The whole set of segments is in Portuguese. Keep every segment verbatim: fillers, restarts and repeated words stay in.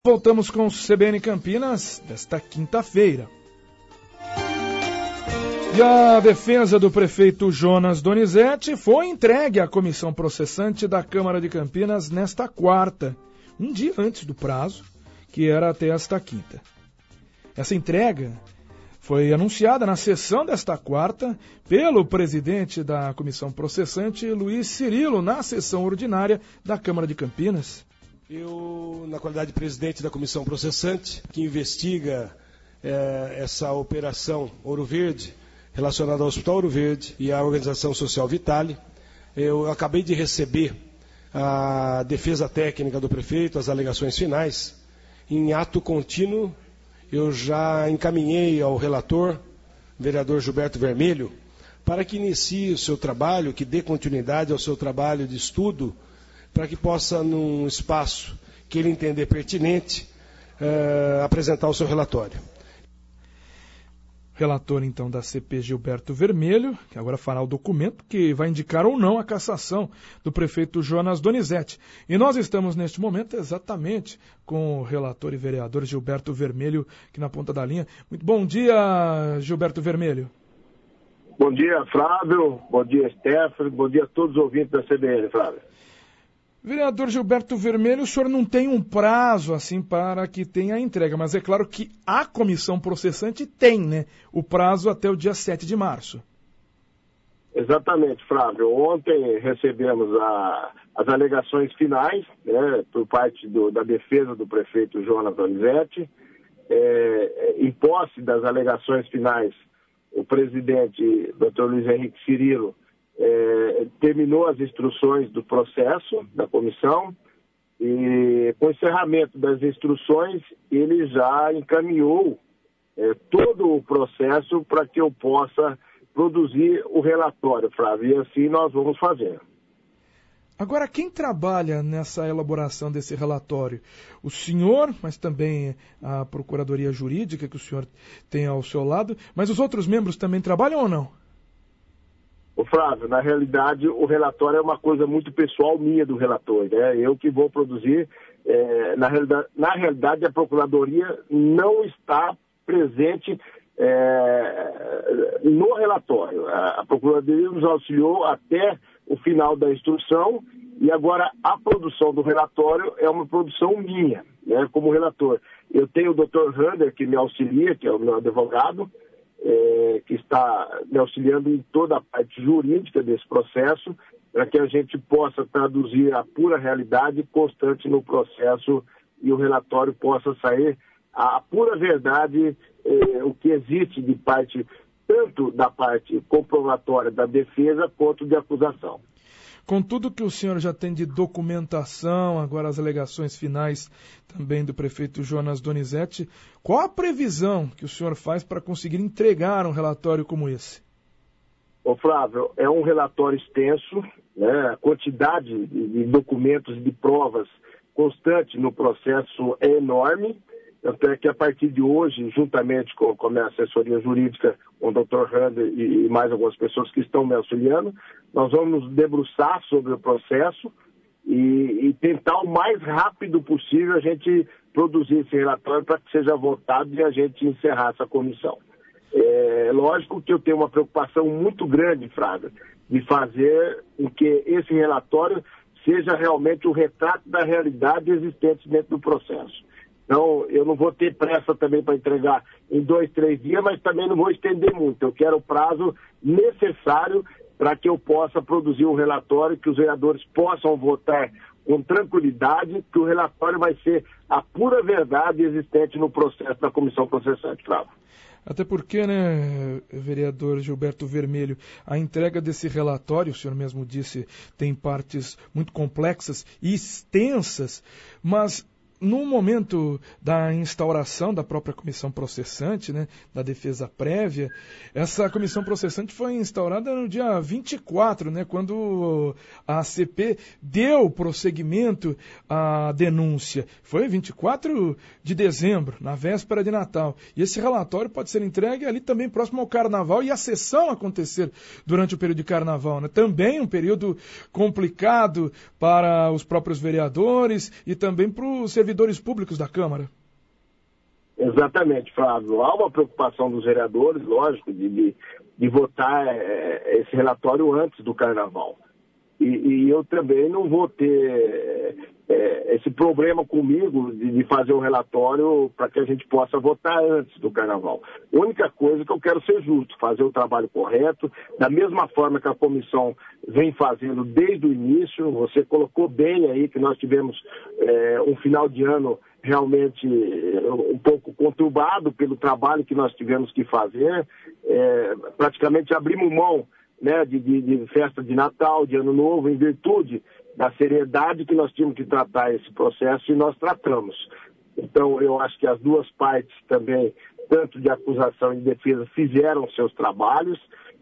Voltamos com o C B N Campinas desta quinta-feira. E a defesa do prefeito Jonas Donizete foi entregue à comissão processante da Câmara de Campinas nesta quarta, um dia antes do prazo, que era até esta quinta. Essa entrega foi anunciada na sessão desta quarta pelo presidente da comissão processante, Luiz Cirilo, na sessão ordinária da Câmara de Campinas. Eu, na qualidade de presidente da comissão processante, que investiga é, essa operação Ouro Verde, relacionada ao Hospital Ouro Verde e à Organização Social Vitale, eu acabei de receber a defesa técnica do prefeito, as alegações finais. Em ato contínuo, eu já encaminhei ao relator, vereador Gilberto Vermelho, para que inicie o seu trabalho, que dê continuidade ao seu trabalho de estudo, para que possa, num espaço que ele entender pertinente, uh, apresentar o seu relatório. Relator, então, da C P Gilberto Vermelho, que agora fará o documento que vai indicar ou não a cassação do prefeito Jonas Donizete. E nós estamos, neste momento, exatamente com o relator e vereador Gilberto Vermelho, aqui na ponta da linha. Muito bom dia, Gilberto Vermelho. Bom dia, Flávio. Bom dia, Stephanie. Bom dia a todos os ouvintes da C B N, Flávio. Vereador Gilberto Vermelho, o senhor não tem um prazo assim para que tenha a entrega, mas é claro que a comissão processante tem, né? O prazo até o dia sete de março. Exatamente, Flávio. Ontem recebemos a, as alegações finais, né, por parte do, da defesa do prefeito Jonas Donizete. É, em posse das alegações finais, o presidente, doutor Luiz Henrique Cirilo, É, terminou as instruções do processo da comissão e, com o encerramento das instruções, ele já encaminhou é, todo o processo para que eu possa produzir o relatório, Flávio, e assim nós vamos fazer. Agora, quem trabalha nessa elaboração desse relatório? O senhor, mas também a Procuradoria Jurídica que o senhor tem ao seu lado, mas os outros membros também trabalham ou não? Ô Flávio, na realidade o relatório é uma coisa muito pessoal minha do relator, né? Eu que vou produzir, é, na, realidade, na realidade a Procuradoria não está presente é, no relatório. A, a Procuradoria nos auxiliou até o final da instrução e agora a produção do relatório é uma produção minha, né, como relator. Eu tenho o doutor Rander que me auxilia, que é o meu advogado, É, que está me auxiliando em toda a parte jurídica desse processo, para que a gente possa traduzir a pura realidade constante no processo e o relatório possa sair a pura verdade, é, o que existe de parte, tanto da parte comprovatória da defesa quanto de acusação. Com tudo que o senhor já tem de documentação, agora as alegações finais também do prefeito Jonas Donizete, qual a previsão que o senhor faz para conseguir entregar um relatório como esse? Ô Flávio, é um relatório extenso, né? A quantidade de documentos e de provas constante no processo é enorme. Até que a partir de hoje, juntamente com, com a minha assessoria jurídica, com o doutor Rander e, e mais algumas pessoas que estão me auxiliando, nós vamos nos debruçar sobre o processo e, e tentar o mais rápido possível a gente produzir esse relatório para que seja votado e a gente encerrar essa comissão. É lógico que eu tenho uma preocupação muito grande, Fraga, de fazer com que esse relatório seja realmente o retrato da realidade existente dentro do processo. Então, eu não vou ter pressa também para entregar em dois, três dias, mas também não vou estender muito. Eu quero o prazo necessário para que eu possa produzir um relatório, que os vereadores possam votar com tranquilidade, que o relatório vai ser a pura verdade existente no processo da comissão processante, Flávio. Até porque, né, vereador Gilberto Vermelho, a entrega desse relatório, o senhor mesmo disse, tem partes muito complexas e extensas, mas no momento da instauração da própria comissão processante, né, da defesa prévia, essa comissão processante foi instaurada no dia vinte e quatro, né, quando a C P deu prosseguimento à denúncia. Foi vinte e quatro de dezembro, na véspera de Natal. E esse relatório pode ser entregue ali também próximo ao Carnaval e a sessão acontecer durante o período de Carnaval, né? Também um período complicado para os próprios vereadores e também para os servidores servidores públicos da Câmara. Exatamente, Flávio. Há uma preocupação dos vereadores, lógico, de, de, de votar é, esse relatório antes do Carnaval. E, e eu também não vou ter é, esse problema comigo de, de fazer um relatório para que a gente possa votar antes do Carnaval. A única coisa que eu quero ser justo, fazer o trabalho correto, da mesma forma que a comissão vem fazendo desde o início. Você colocou bem aí que nós tivemos é, um final de ano realmente um pouco conturbado pelo trabalho que nós tivemos que fazer. É, praticamente abrimos mão, né, de, de, de festa de Natal, de Ano Novo, em virtude da seriedade que nós tínhamos que tratar esse processo, e nós tratamos. Então, eu acho que as duas partes também, tanto de acusação e de defesa, fizeram seus trabalhos,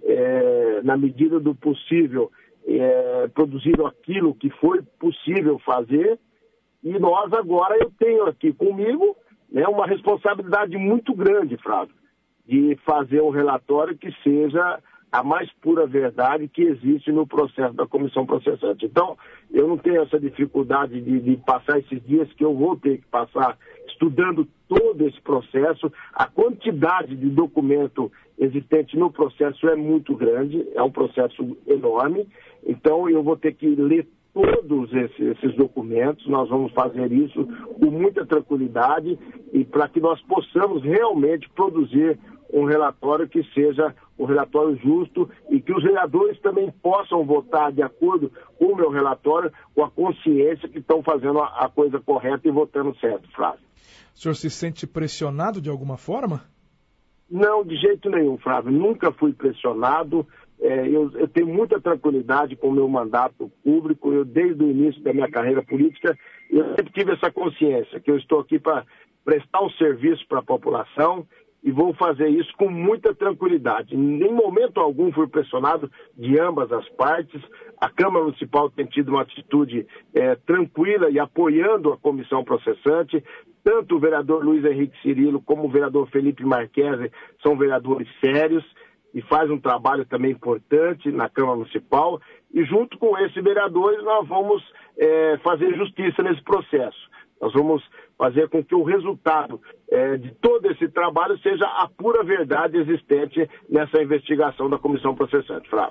é, na medida do possível, é, produziram aquilo que foi possível fazer. E nós agora, eu tenho aqui comigo, né, uma responsabilidade muito grande, Flávio, de fazer um relatório que seja a mais pura verdade que existe no processo da comissão processante. Então, eu não tenho essa dificuldade de, de passar esses dias que eu vou ter que passar estudando todo esse processo. A quantidade de documento existente no processo é muito grande, é um processo enorme. Então, eu vou ter que ler todos esses, esses documentos. Nós vamos fazer isso com muita tranquilidade e para que nós possamos realmente produzir um relatório que seja um relatório justo e que os vereadores também possam votar de acordo com o meu relatório, com a consciência que estão fazendo a, a coisa correta e votando certo, Flávio. O senhor se sente pressionado de alguma forma? Não, de jeito nenhum, Flávio. Nunca fui pressionado. É, eu, eu tenho muita tranquilidade com o meu mandato público. Eu, desde o início da minha carreira política, eu sempre tive essa consciência que eu estou aqui para prestar um serviço para a população e vou fazer isso com muita tranquilidade. Em momento algum fui pressionado de ambas as partes. A Câmara Municipal tem tido uma atitude é, tranquila e apoiando a comissão processante. Tanto o vereador Luiz Henrique Cirilo como o vereador Felipe Marquese são vereadores sérios e fazem um trabalho também importante na Câmara Municipal. E junto com esses vereadores nós vamos é, fazer justiça nesse processo. Nós vamos fazer com que o resultado é, de todo esse trabalho seja a pura verdade existente nessa investigação da comissão processante, Flávio.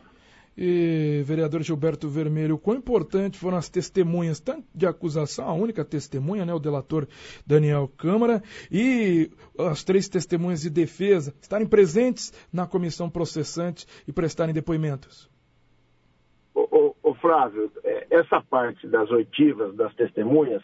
E, vereador Gilberto Vermelho, quão importante foram as testemunhas, tanto de acusação, a única testemunha, né, o delator Daniel Câmara, e as três testemunhas de defesa, estarem presentes na comissão processante e prestarem depoimentos? Ô, ô, ô Flávio, essa parte das oitivas, das testemunhas,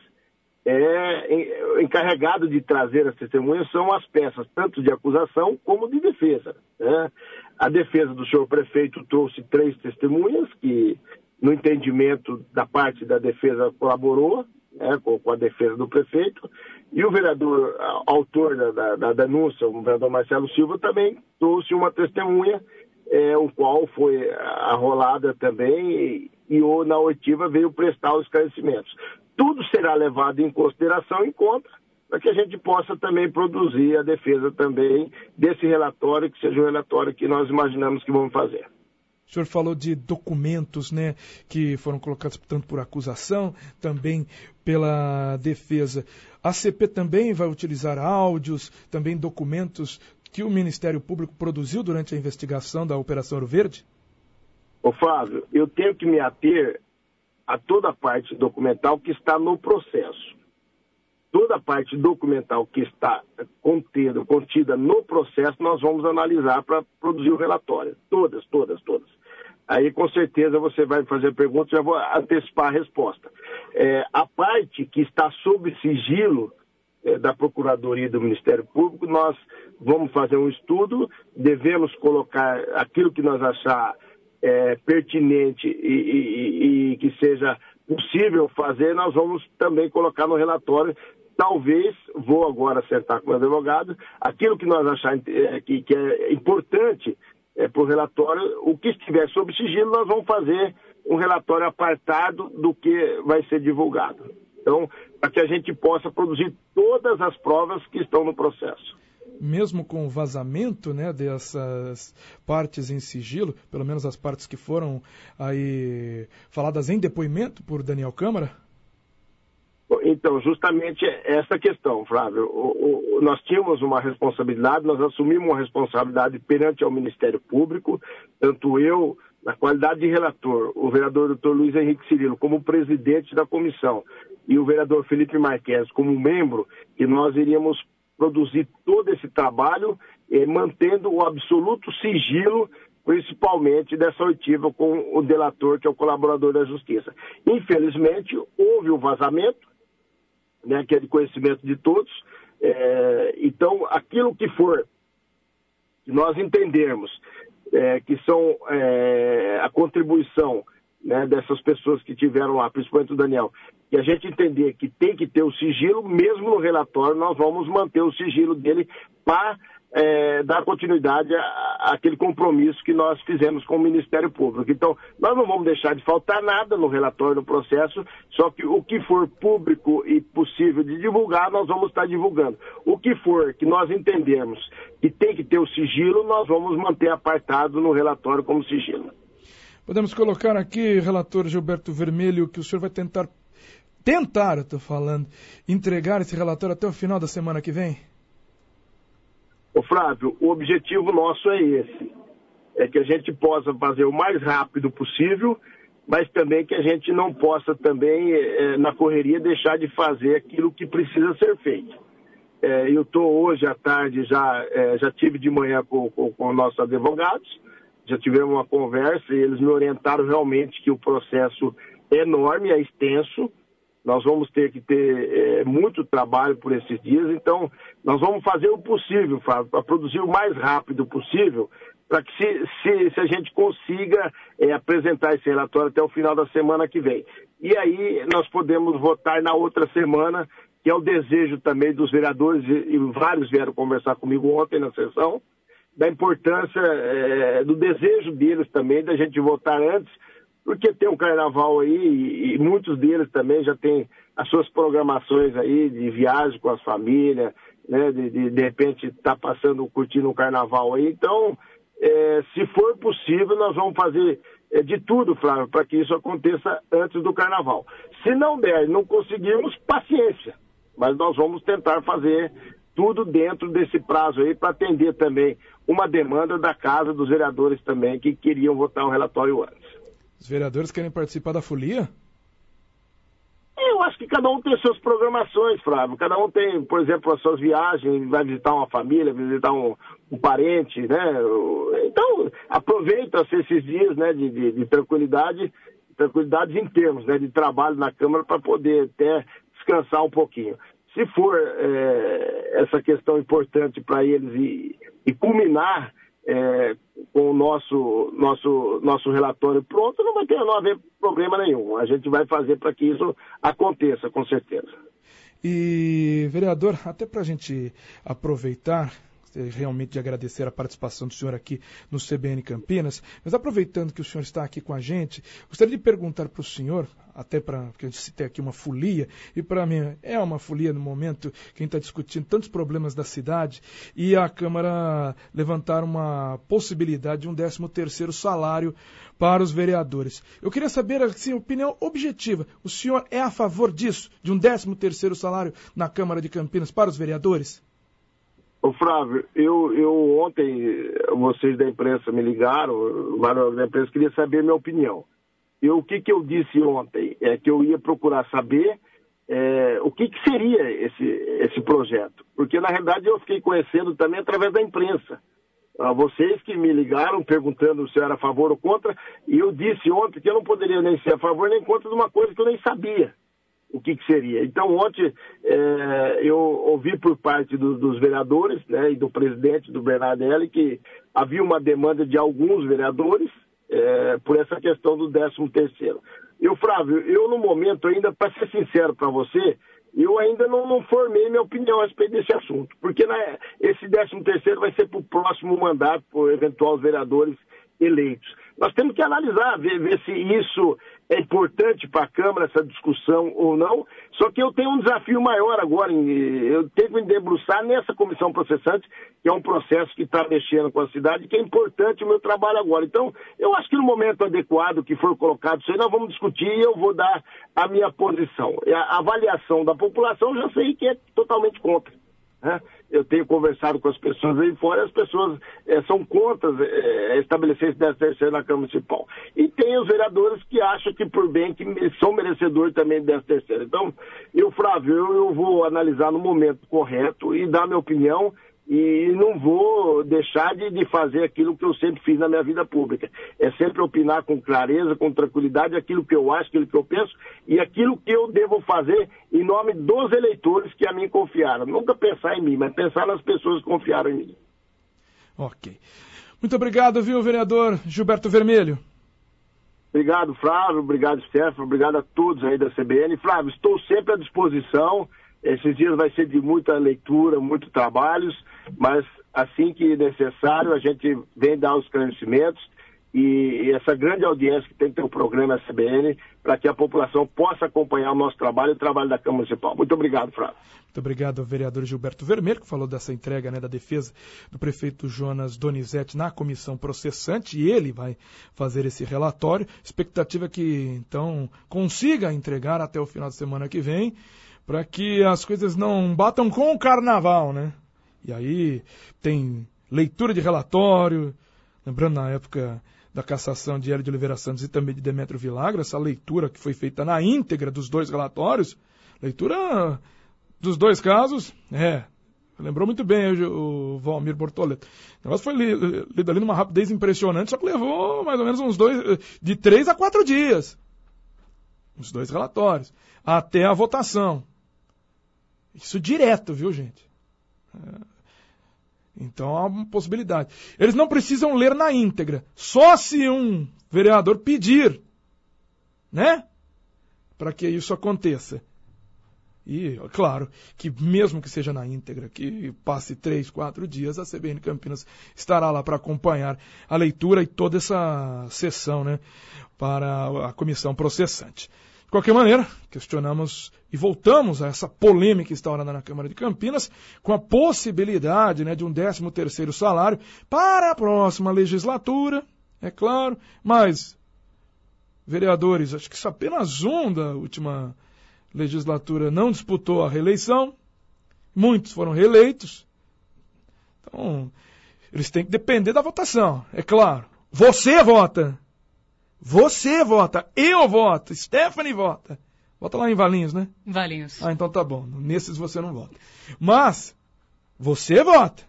é encarregado de trazer as testemunhas são as peças, tanto de acusação como de defesa, né? A defesa do senhor prefeito trouxe três testemunhas que, no entendimento da parte da defesa, colaborou, né, com, com a defesa do prefeito, e o vereador, autor da, da, da denúncia, o vereador Marcelo Silva, também trouxe uma testemunha, é, o qual foi arrolada também, e, e na oitiva veio prestar os esclarecimentos. Tudo será levado em consideração, em conta, para que a gente possa também produzir a defesa também desse relatório, que seja o relatório que nós imaginamos que vamos fazer. O senhor falou de documentos, né, que foram colocados tanto por acusação, também pela defesa. A C P também vai utilizar áudios, também documentos que o Ministério Público produziu durante a investigação da Operação Ouro Verde? Ô Flávio, eu tenho que me ater a toda a parte documental que está no processo. Toda a parte documental que está contida, contida no processo, nós vamos analisar para produzir o relatório. Todas, todas, todas. Aí, com certeza, você vai fazer perguntas, já vou antecipar a resposta. É, a parte que está sob sigilo é, da Procuradoria e do Ministério Público, nós vamos fazer um estudo, devemos colocar aquilo que nós achar é, pertinente e, e, e que seja possível fazer, nós vamos também colocar no relatório. Talvez, vou agora sentar com o advogado, aquilo que nós acharmos é, que, que é importante é, para o relatório, o que estiver sob sigilo, nós vamos fazer um relatório apartado do que vai ser divulgado. Então, para que a gente possa produzir todas as provas que estão no processo. Mesmo com o vazamento, né, dessas partes em sigilo, pelo menos as partes que foram aí faladas em depoimento por Daniel Câmara? Então, justamente essa questão, Flávio. O, o, nós tínhamos uma responsabilidade, nós assumimos uma responsabilidade perante ao Ministério Público, tanto eu, na qualidade de relator, o vereador doutor Luiz Henrique Cirilo, como presidente da comissão, e o vereador Felipe Marques, como membro, que nós iríamos produzir todo esse trabalho, eh, mantendo o absoluto sigilo, principalmente dessa oitiva com o delator, que é o colaborador da Justiça. Infelizmente, houve um vazamento, né, que é de conhecimento de todos. É, então, aquilo que for, que nós entendermos, é, que são é, a contribuição, né, dessas pessoas que tiveram lá, principalmente o Daniel, que a gente entender que tem que ter o sigilo, mesmo no relatório, nós vamos manter o sigilo dele para é, dar continuidade àquele compromisso que nós fizemos com o Ministério Público. Então, nós não vamos deixar de faltar nada no relatório, no processo, só que o que for público e possível de divulgar, nós vamos estar divulgando. O que for que nós entendermos que tem que ter o sigilo, nós vamos manter apartado no relatório como sigilo. Podemos colocar aqui, relator Gilberto Vermelho, que o senhor vai tentar, tentar, eu estou falando, entregar esse relatório até o final da semana que vem? Ô Flávio, o objetivo nosso é esse, é que a gente possa fazer o mais rápido possível, mas também que a gente não possa também, é, na correria, deixar de fazer aquilo que precisa ser feito. É, eu estou hoje à tarde, já, é, já tive de manhã com, com, com nossos advogados, já tivemos uma conversa e eles me orientaram realmente que o processo é enorme, é extenso. Nós vamos ter que ter é, muito trabalho por esses dias, então nós vamos fazer o possível, Fábio, para produzir o mais rápido possível, para que se, se, se a gente consiga é, apresentar esse relatório até o final da semana que vem. E aí nós podemos votar na outra semana, que é o desejo também dos vereadores, e, e vários vieram conversar comigo ontem na sessão, da importância é, do desejo deles também, da gente votar antes, porque tem um carnaval aí e, e muitos deles também já têm as suas programações aí de viagem com as famílias, né, de, de, de repente estar tá passando, curtindo um carnaval aí. Então, é, se for possível, nós vamos fazer é, de tudo, Flávio, para que isso aconteça antes do carnaval. Se não der, não conseguirmos, paciência, mas nós vamos tentar fazer tudo dentro desse prazo aí para atender também uma demanda da Casa dos Vereadores também, que queriam votar o relatório antes. Os vereadores querem participar da folia? Eu acho que cada um tem suas programações, Flávio. Cada um tem, por exemplo, as suas viagens, vai visitar uma família, visitar um, um parente, né? Então, aproveita-se esses dias, né, de, de, de tranquilidade, tranquilidade em termos, né, de trabalho na Câmara para poder até descansar um pouquinho. Se for é, essa questão importante para eles e, e culminar é, com o nosso, nosso, nosso relatório pronto, não vai ter, não haver problema nenhum. A gente vai fazer para que isso aconteça, com certeza. E, vereador, até para a gente aproveitar, realmente de agradecer a participação do senhor aqui no C B N Campinas, mas aproveitando que o senhor está aqui com a gente, gostaria de perguntar para o senhor, até para, porque a gente citei aqui uma folia, e para mim é uma folia no momento que a gente está discutindo tantos problemas da cidade, e a Câmara levantar uma possibilidade de um décimo terceiro salário para os vereadores. Eu queria saber, assim, opinião objetiva, o senhor é a favor disso, de um décimo terceiro salário na Câmara de Campinas para os vereadores? Ô Flávio, eu, eu ontem, vocês da imprensa me ligaram, o Manuel da imprensa queria saber a minha opinião. Eu, o que, que eu disse ontem? É que eu ia procurar saber é, o que, que seria esse, esse projeto. Porque, na realidade, eu fiquei conhecendo também através da imprensa. Ah, vocês que me ligaram perguntando se eu era a favor ou contra, e eu disse ontem que eu não poderia nem ser a favor nem contra de uma coisa que eu nem sabia o que, que seria. Então, ontem, é, eu ouvi por parte do, dos vereadores, né, e do presidente do Bernardelli, que havia uma demanda de alguns vereadores é, por essa questão do décimo terceiro. Eu, Flávio, eu no momento ainda, para ser sincero para você, eu ainda não, não formei minha opinião a respeito desse assunto, porque né, esse décimo terceiro vai ser para o próximo mandato, por eventuais vereadores eleitos. Nós temos que analisar, ver, ver se isso é importante para a Câmara, essa discussão ou não. Só que eu tenho um desafio maior agora, eu tenho que me debruçar nessa comissão processante, que é um processo que está mexendo com a cidade, que é importante o meu trabalho agora. Então, eu acho que no momento adequado que for colocado isso aí, nós vamos discutir e eu vou dar a minha posição. A avaliação da população, eu já sei que é totalmente contra. Eu tenho conversado com as pessoas aí fora, e as pessoas é, são contra é, estabelecer esse décimo terceiro na Câmara Municipal. E tem os vereadores que acham que, por bem, que são merecedores também do décimo terceiro. Então, eu, Flávio, eu, eu vou analisar no momento correto e dar minha opinião, e não vou deixar de, de fazer aquilo que eu sempre fiz na minha vida pública. É sempre opinar com clareza, com tranquilidade, aquilo que eu acho, aquilo que eu penso e aquilo que eu devo fazer em nome dos eleitores que a mim confiaram. Nunca pensar em mim, mas pensar nas pessoas que confiaram em mim. Ok. Muito obrigado, viu, vereador Gilberto Vermelho. Obrigado, Flávio. Obrigado, Stefano. Obrigado a todos aí da C B N. Flávio, estou sempre à disposição. Esses dias vai ser de muita leitura, muitos trabalhos, mas assim que necessário a gente vem dar os esclarecimentos e essa grande audiência que tem que ter o programa C B N para que a população possa acompanhar o nosso trabalho e o trabalho da Câmara Municipal. Muito obrigado, Flávio. Muito obrigado ao vereador Gilberto Vermelho, que falou dessa entrega, né, da defesa do prefeito Jonas Donizete na comissão processante, e ele vai fazer esse relatório. Expectativa é que, então, consiga entregar até o final de semana que vem, para que as coisas não batam com o carnaval, né? E aí tem leitura de relatório, lembrando na época da cassação de Hélio de Oliveira Santos e também de Demétrio Vilagra, essa leitura que foi feita na íntegra dos dois relatórios, leitura dos dois casos, é, lembrou muito bem o, o Valmir Bortoleto. O negócio foi li, lido ali numa rapidez impressionante, só que levou mais ou menos uns dois, de três a quatro dias, os dois relatórios, até a votação. Isso direto, viu, gente? É. Então há uma possibilidade. Eles não precisam ler na íntegra. Só se um vereador pedir, né? Para que isso aconteça. E, claro, que mesmo que seja na íntegra, que passe três, quatro dias, a C B N Campinas estará lá para acompanhar a leitura e toda essa sessão, né? Para a comissão processante. De qualquer maneira, questionamos e voltamos a essa polêmica instaurada na Câmara de Campinas com a possibilidade, né, de um décimo terceiro salário para a próxima legislatura, é claro, mas vereadores, acho que só apenas um da última legislatura não disputou a reeleição, muitos foram reeleitos, então eles têm que depender da votação, é claro. Você vota! Você vota, eu voto, Stephanie vota. Vota lá em Valinhos, né? Valinhos. Ah, então tá bom. Nesses você não vota. Mas, você vota.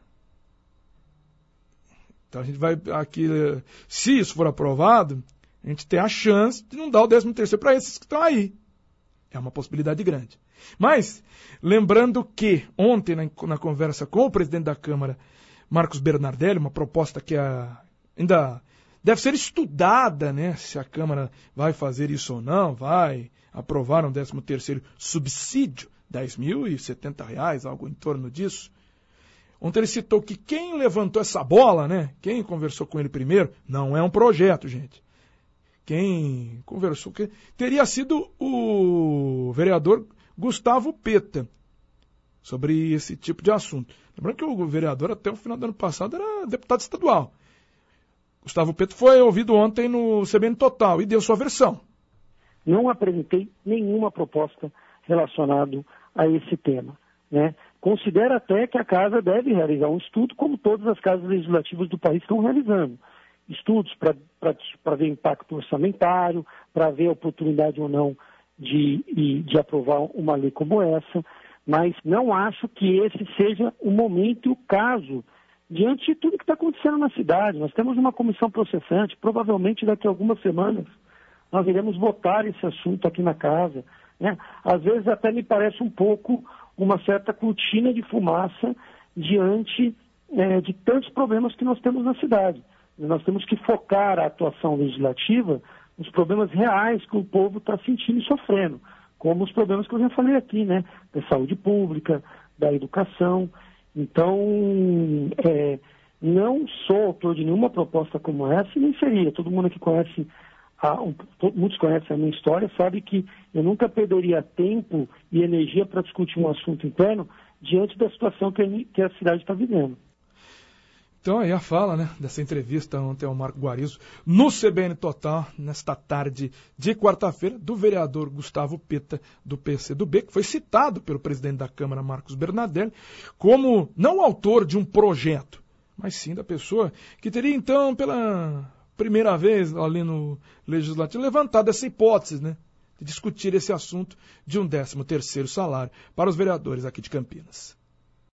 Então a gente vai aqui, se isso for aprovado, a gente tem a chance de não dar o décimo terceiro para esses que estão aí. É uma possibilidade grande. Mas, lembrando que ontem, na, na conversa com o presidente da Câmara, Marcos Bernardelli, uma proposta que a, ainda... deve ser estudada, né, se a Câmara vai fazer isso ou não, vai aprovar um décimo terceiro subsídio, dez mil e setenta reais, algo em torno disso. Ontem ele citou que quem levantou essa bola, né, quem conversou com ele primeiro, não é um projeto, gente. Quem conversou, que teria sido o vereador Gustavo Peta, sobre esse tipo de assunto. Lembrando que o vereador até o final do ano passado era deputado estadual. Gustavo Peta foi ouvido ontem no C B N Total e deu sua versão. Não apresentei nenhuma proposta relacionada a esse tema, né? Considero até que a Casa deve realizar um estudo, como todas as casas legislativas do país estão realizando. Estudos para ver impacto orçamentário, para ver a oportunidade ou não de, de, de aprovar uma lei como essa, mas não acho que esse seja o momento e o caso diante de tudo que está acontecendo na cidade. Nós temos uma comissão processante, provavelmente daqui a algumas semanas nós iremos votar esse assunto aqui na casa, né? Às vezes até me parece um pouco uma certa cortina de fumaça diante é, de tantos problemas que nós temos na cidade. Nós temos que focar a atuação legislativa nos problemas reais que o povo está sentindo e sofrendo, como os problemas que eu já falei aqui, né? Da saúde pública, da educação. Então, é, não sou autor de nenhuma proposta como essa e nem seria. Todo mundo que conhece, a, um, muitos conhecem a minha história, sabe que eu nunca perderia tempo e energia para discutir um assunto interno diante da situação que a, que a cidade está vivendo. Então aí a fala, né, dessa entrevista ontem ao Marco Guarizo no C B N Total, nesta tarde de quarta-feira, do vereador Gustavo Pita, do P C do B, que foi citado pelo presidente da Câmara, Marcos Bernadelli, como não autor de um projeto, mas sim da pessoa que teria então, pela primeira vez ali no Legislativo, levantado essa hipótese, né, de discutir esse assunto de um décimo terceiro salário para os vereadores aqui de Campinas.